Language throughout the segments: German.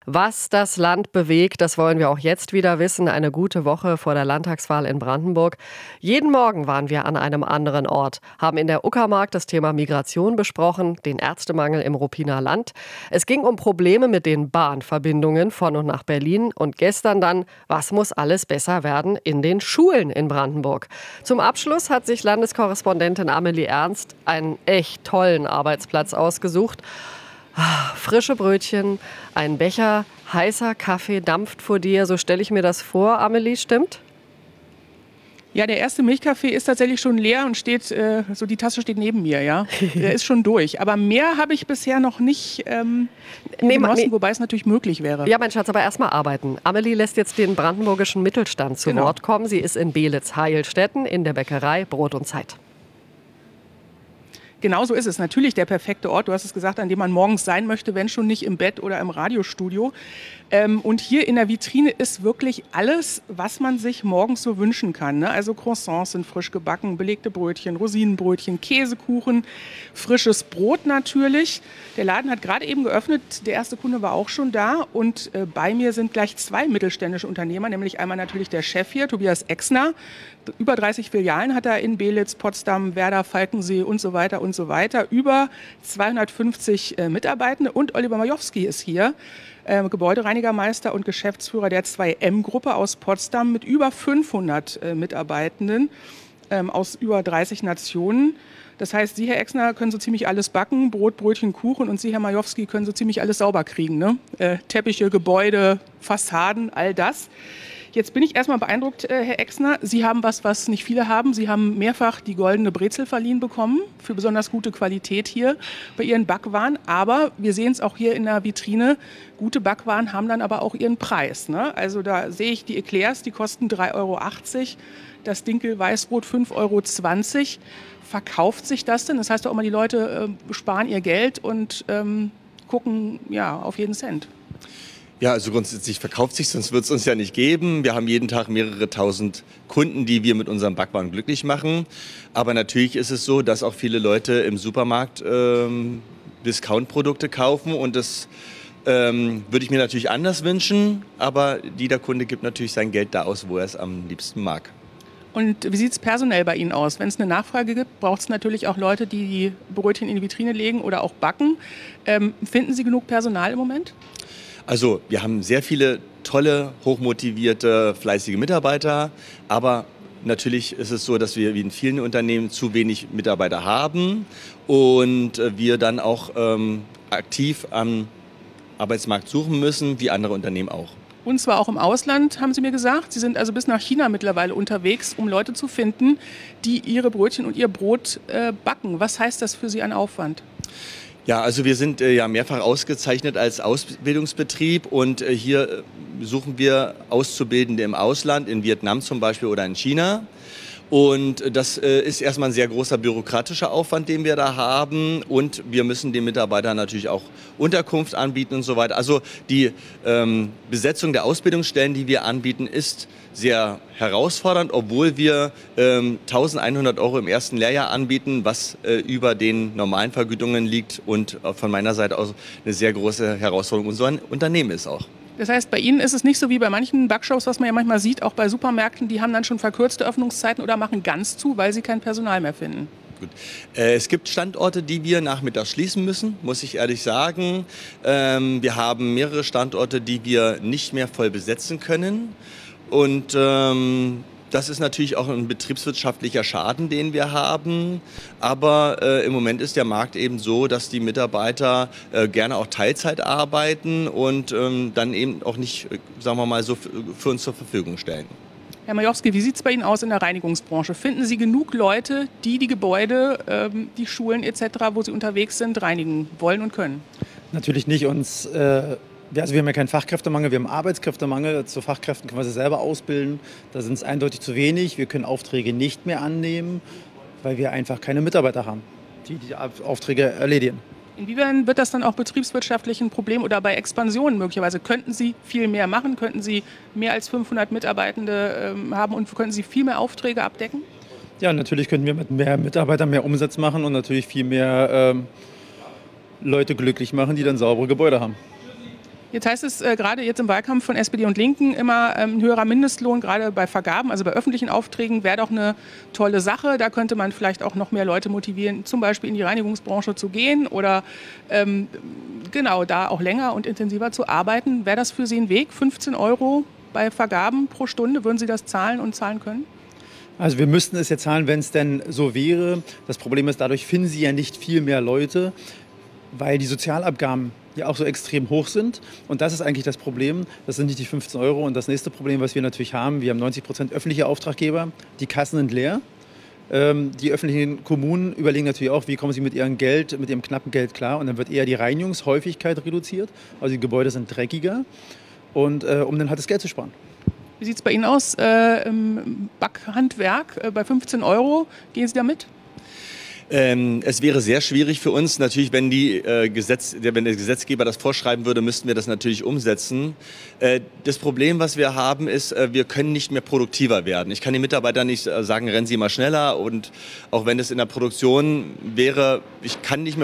Was das Land bewegt, das wollen wir auch jetzt wieder wissen. Eine gute Woche vor der Landtagswahl in Brandenburg. Jeden Morgen waren wir an einem anderen Ort, haben in der Uckermark das Thema Migration besprochen, den Ärztemangel im Ruppiner Land. Es ging um Probleme mit den Bahnverbindungen von und nach Berlin und gestern dann, was muss alles besser werden in den Schulen in Brandenburg. Zum Abschluss hat sich Landeskorrespondentin Amelie Ernst einen echt tollen Arbeitsplatz ausgesucht. Frische Brötchen, ein Becher, heißer Kaffee dampft vor dir. So stelle ich mir das vor, Amelie, stimmt? Ja, der erste Milchkaffee ist tatsächlich schon leer und steht, so die Tasse steht neben mir, ja. Der ist schon durch. Aber mehr habe ich bisher noch nicht genossen, wobei es natürlich möglich wäre. Ja, mein Schatz, aber erstmal arbeiten. Amelie lässt jetzt den brandenburgischen Mittelstand zu Wort kommen. Sie ist in Beelitz-Heilstätten in der Bäckerei Brot und Zeit. Genau so ist es. Natürlich der perfekte Ort, du hast es gesagt, an dem man morgens sein möchte, wenn schon nicht im Bett oder im Radiostudio. Und hier in der Vitrine ist wirklich alles, was man sich morgens so wünschen kann. Ne? Also Croissants sind frisch gebacken, belegte Brötchen, Rosinenbrötchen, Käsekuchen, frisches Brot natürlich. Der Laden hat gerade eben geöffnet, der erste Kunde war auch schon da. Und bei mir sind gleich zwei mittelständische Unternehmer, nämlich einmal natürlich der Chef hier, Tobias Exner. Über 30 Filialen hat er in Beelitz, Potsdam, Werder, Falkensee und so weiter und so weiter. Über 250 Mitarbeitende und Oliver Majowski ist hier, Gebäudereinigermeister und Geschäftsführer der 2M-Gruppe aus Potsdam mit über 500 Mitarbeitenden aus über 30 Nationen. Das heißt, Sie, Herr Exner, können so ziemlich alles backen, Brot, Brötchen, Kuchen, und Sie, Herr Majowski, können so ziemlich alles sauber kriegen. Ne? Teppiche, Gebäude, Fassaden, all das. Jetzt bin ich erstmal beeindruckt, Herr Exner. Sie haben was nicht viele haben. Sie haben mehrfach die goldene Brezel verliehen bekommen für besonders gute Qualität hier bei Ihren Backwaren. Aber wir sehen es auch hier in der Vitrine. Gute Backwaren haben dann aber auch ihren Preis. Ne? Also da sehe ich die Eclairs, die kosten 3,80 €. Das Dinkel-Weißbrot 5,20 €. Verkauft sich das denn? Das heißt doch immer, die Leute sparen ihr Geld und gucken auf jeden Cent. Ja, also grundsätzlich verkauft sich, sonst wird es uns ja nicht geben. Wir haben jeden Tag mehrere tausend Kunden, die wir mit unserem Backwaren glücklich machen. Aber natürlich ist es so, dass auch viele Leute im Supermarkt Discount-Produkte kaufen. Und das würde ich mir natürlich anders wünschen. Aber jeder Kunde gibt natürlich sein Geld da aus, wo er es am liebsten mag. Und wie sieht es personell bei Ihnen aus? Wenn es eine Nachfrage gibt, braucht es natürlich auch Leute, die die Brötchen in die Vitrine legen oder auch backen. Finden Sie genug Personal im Moment? Also wir haben sehr viele tolle, hochmotivierte, fleißige Mitarbeiter, aber natürlich ist es so, dass wir wie in vielen Unternehmen zu wenig Mitarbeiter haben und wir dann auch aktiv am Arbeitsmarkt suchen müssen, wie andere Unternehmen auch. Und zwar auch im Ausland, haben Sie mir gesagt. Sie sind also bis nach China mittlerweile unterwegs, um Leute zu finden, die ihre Brötchen und ihr Brot backen. Was heißt das für Sie an Aufwand? Ja, also wir sind mehrfach ausgezeichnet als Ausbildungsbetrieb und hier suchen wir Auszubildende im Ausland, in Vietnam zum Beispiel oder in China. Und das ist erstmal ein sehr großer bürokratischer Aufwand, den wir da haben. Und wir müssen den Mitarbeitern natürlich auch Unterkunft anbieten und so weiter. Also die Besetzung der Ausbildungsstellen, die wir anbieten, ist sehr herausfordernd, obwohl wir 1.100 € im ersten Lehrjahr anbieten, was über den normalen Vergütungen liegt und von meiner Seite aus eine sehr große Herausforderung unserer Unternehmen ist auch. Das heißt, bei Ihnen ist es nicht so wie bei manchen Backshops, was man ja manchmal sieht, auch bei Supermärkten, die haben dann schon verkürzte Öffnungszeiten oder machen ganz zu, weil sie kein Personal mehr finden. Gut. Es gibt Standorte, die wir nachmittags schließen müssen, muss ich ehrlich sagen. Wir haben mehrere Standorte, die wir nicht mehr voll besetzen können. Und das ist natürlich auch ein betriebswirtschaftlicher Schaden, den wir haben. Aber im Moment ist der Markt eben so, dass die Mitarbeiter gerne auch Teilzeit arbeiten und dann eben auch nicht, sagen wir mal, so für uns zur Verfügung stellen. Herr Majowski, wie sieht es bei Ihnen aus in der Reinigungsbranche? Finden Sie genug Leute, die Gebäude, die Schulen etc., wo Sie unterwegs sind, reinigen wollen und können? Natürlich nicht. Wir haben ja keinen Fachkräftemangel, wir haben Arbeitskräftemangel. Zu Fachkräften können wir sie selber ausbilden. Da sind es eindeutig zu wenig. Wir können Aufträge nicht mehr annehmen, weil wir einfach keine Mitarbeiter haben, die die Aufträge erledigen. Inwiefern wird das dann auch betriebswirtschaftlich ein Problem oder bei Expansionen möglicherweise? Könnten Sie viel mehr machen? Könnten Sie mehr als 500 Mitarbeitende haben und könnten Sie viel mehr Aufträge abdecken? Ja, natürlich könnten wir mit mehr Mitarbeitern mehr Umsatz machen und natürlich viel mehr Leute glücklich machen, die dann saubere Gebäude haben. Jetzt heißt es gerade jetzt im Wahlkampf von SPD und Linken immer ein höherer Mindestlohn, gerade bei Vergaben, also bei öffentlichen Aufträgen, wäre doch eine tolle Sache. Da könnte man vielleicht auch noch mehr Leute motivieren, zum Beispiel in die Reinigungsbranche zu gehen oder genau da auch länger und intensiver zu arbeiten. Wäre das für Sie ein Weg, 15 € bei Vergaben pro Stunde? Würden Sie das zahlen und zahlen können? Also wir müssten es ja zahlen, wenn es denn so wäre. Das Problem ist, dadurch finden Sie ja nicht viel mehr Leute, weil die Sozialabgaben ja auch so extrem hoch sind. Und das ist eigentlich das Problem. Das sind nicht die 15 €. Und das nächste Problem, was wir natürlich haben, wir haben 90% öffentliche Auftraggeber. Die Kassen sind leer. Die öffentlichen Kommunen überlegen natürlich auch, wie kommen sie mit ihrem Geld, mit ihrem knappen Geld klar. Und dann wird eher die Reinigungshäufigkeit reduziert. Also die Gebäude sind dreckiger. Und um dann halt das Geld zu sparen. Wie sieht es bei Ihnen aus im Backhandwerk? Bei 15 € gehen Sie da mit? Es wäre sehr schwierig für uns. Natürlich, wenn der Gesetzgeber das vorschreiben würde, müssten wir das natürlich umsetzen. Das Problem, was wir haben, ist, wir können nicht mehr produktiver werden. Ich kann den Mitarbeitern nicht sagen, rennen Sie mal schneller. Und auch wenn es in der Produktion wäre, ich kann nicht mehr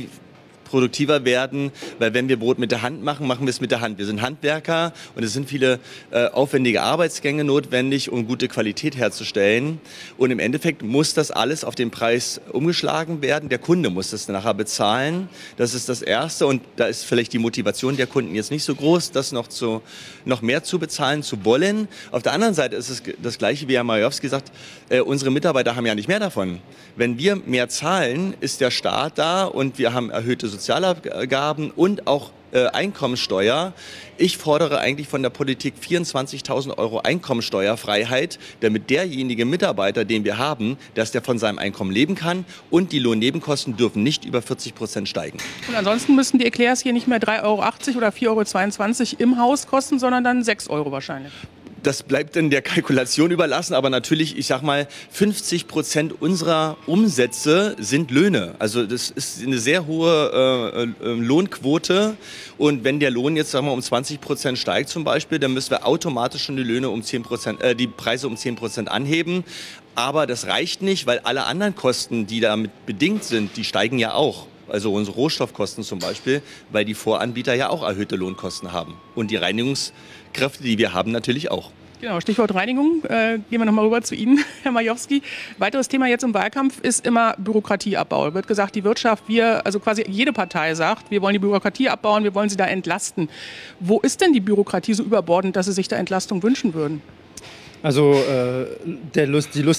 produktiver werden, weil wenn wir Brot mit der Hand machen, machen wir es mit der Hand. Wir sind Handwerker und es sind viele aufwendige Arbeitsgänge notwendig, um gute Qualität herzustellen. Und im Endeffekt muss das alles auf den Preis umgeschlagen werden. Der Kunde muss das nachher bezahlen. Das ist das Erste und da ist vielleicht die Motivation der Kunden jetzt nicht so groß, das noch mehr zu bezahlen zu wollen. Auf der anderen Seite ist es das Gleiche, wie Herr Majewski sagt, unsere Mitarbeiter haben ja nicht mehr davon. Wenn wir mehr zahlen, ist der Staat da und wir haben erhöhte Sozialabgaben und auch Einkommensteuer. Ich fordere eigentlich von der Politik 24.000 € Einkommensteuerfreiheit, damit derjenige Mitarbeiter, den wir haben, dass der von seinem Einkommen leben kann und die Lohnnebenkosten dürfen nicht über 40% steigen. Und ansonsten müssten die Eclairs hier nicht mehr 3,80 € oder 4,22 € im Haus kosten, sondern dann 6 € wahrscheinlich. Das bleibt dann der Kalkulation überlassen, aber natürlich, ich sag mal, 50% unserer Umsätze sind Löhne. Also das ist eine sehr hohe Lohnquote und wenn der Lohn jetzt, sagen wir, um 20% steigt zum Beispiel, dann müssen wir automatisch schon die Löhne um 10%, die Preise um 10% anheben. Aber das reicht nicht, weil alle anderen Kosten, die damit bedingt sind, die steigen ja auch. Also unsere Rohstoffkosten zum Beispiel, weil die Voranbieter ja auch erhöhte Lohnkosten haben. Und die Reinigungskräfte, die wir haben, natürlich auch. Genau, Stichwort Reinigung. Gehen wir nochmal rüber zu Ihnen, Herr Majewski. Weiteres Thema jetzt im Wahlkampf ist immer Bürokratieabbau. Wird gesagt, die Wirtschaft, also quasi jede Partei sagt, wir wollen die Bürokratie abbauen, wir wollen sie da entlasten. Wo ist denn die Bürokratie so überbordend, dass Sie sich da Entlastung wünschen würden? Also der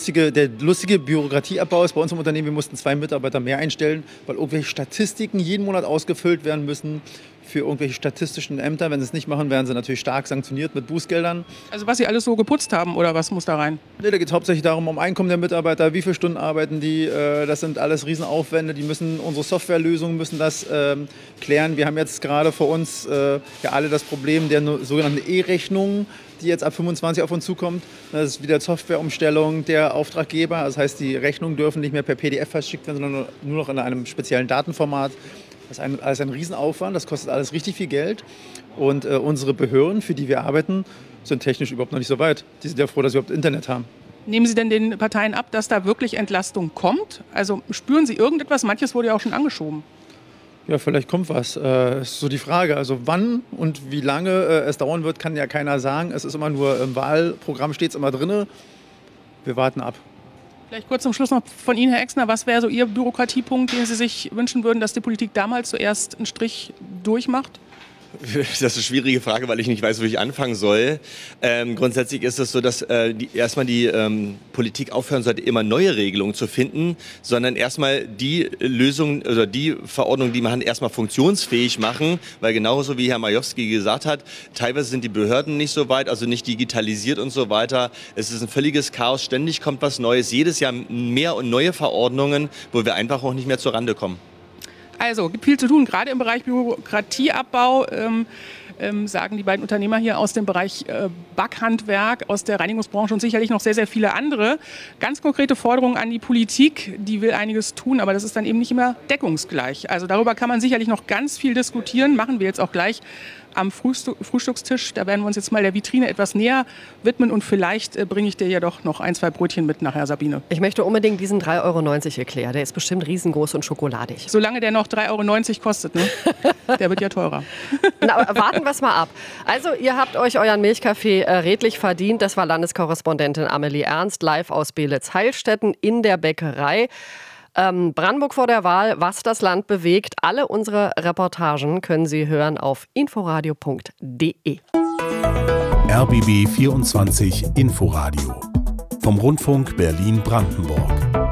lustige Bürokratieabbau ist bei uns im Unternehmen, wir mussten 2 Mitarbeiter mehr einstellen, weil irgendwelche Statistiken jeden Monat ausgefüllt werden müssen für irgendwelche statistischen Ämter. Wenn sie es nicht machen, werden sie natürlich stark sanktioniert mit Bußgeldern. Also was Sie alles so geputzt haben oder was muss da rein? Nee, da geht es hauptsächlich darum, um Einkommen der Mitarbeiter, wie viele Stunden arbeiten die. Das sind alles Riesenaufwände, unsere Softwarelösungen müssen das klären. Wir haben jetzt gerade vor uns ja alle das Problem der sogenannten E-Rechnungen, die jetzt ab 25 auf uns zukommt. Das ist wieder Softwareumstellung der Auftraggeber. Das heißt, die Rechnungen dürfen nicht mehr per PDF verschickt werden, sondern nur noch in einem speziellen Datenformat. Das ist alles ein Riesenaufwand, das kostet alles richtig viel Geld. Und unsere Behörden, für die wir arbeiten, sind technisch überhaupt noch nicht so weit. Die sind ja froh, dass wir überhaupt Internet haben. Nehmen Sie denn den Parteien ab, dass da wirklich Entlastung kommt? Also spüren Sie irgendetwas? Manches wurde ja auch schon angeschoben. Ja, vielleicht kommt was. Ist so die Frage. Also wann und wie lange es dauern wird, kann ja keiner sagen. Es ist immer nur im Wahlprogramm, steht es immer drin. Wir warten ab. Vielleicht kurz zum Schluss noch von Ihnen, Herr Exner. Was wäre so Ihr Bürokratiepunkt, den Sie sich wünschen würden, dass die Politik damals zuerst einen Strich durchmacht? Das ist eine schwierige Frage, weil ich nicht weiß, wo ich anfangen soll. Grundsätzlich ist es so, dass erstmal die Politik aufhören sollte, immer neue Regelungen zu finden, sondern erstmal die Lösungen oder die Verordnungen, die man hat, erstmal funktionsfähig machen, weil genauso wie Herr Majewski gesagt hat, teilweise sind die Behörden nicht so weit, also nicht digitalisiert und so weiter. Es ist ein völliges Chaos, ständig kommt was Neues, jedes Jahr mehr und neue Verordnungen, wo wir einfach auch nicht mehr zur Rande kommen. Also, gibt viel zu tun, gerade im Bereich Bürokratieabbau, sagen die beiden Unternehmer hier aus dem Bereich Backhandwerk, aus der Reinigungsbranche und sicherlich noch sehr, sehr viele andere. Ganz konkrete Forderungen an die Politik, die will einiges tun, aber das ist dann eben nicht immer deckungsgleich. Also darüber kann man sicherlich noch ganz viel diskutieren, machen wir jetzt auch gleich am Frühstückstisch. Da werden wir uns jetzt mal der Vitrine etwas näher widmen und vielleicht bringe ich dir ja doch noch 1, 2 Brötchen mit nachher, Sabine. Ich möchte unbedingt diesen 3,90 € Eclair. Der ist bestimmt riesengroß und schokoladig. Solange der noch 3,90 € kostet, ne? Der wird ja teurer. Na, warten wir es mal ab. Also ihr habt euch euren Milchkaffee redlich verdient. Das war Landeskorrespondentin Amelie Ernst live aus Beelitz-Heilstätten in der Bäckerei. Brandenburg vor der Wahl, was das Land bewegt. Alle unsere Reportagen können Sie hören auf inforadio.de. RBB 24 Inforadio vom Rundfunk Berlin-Brandenburg.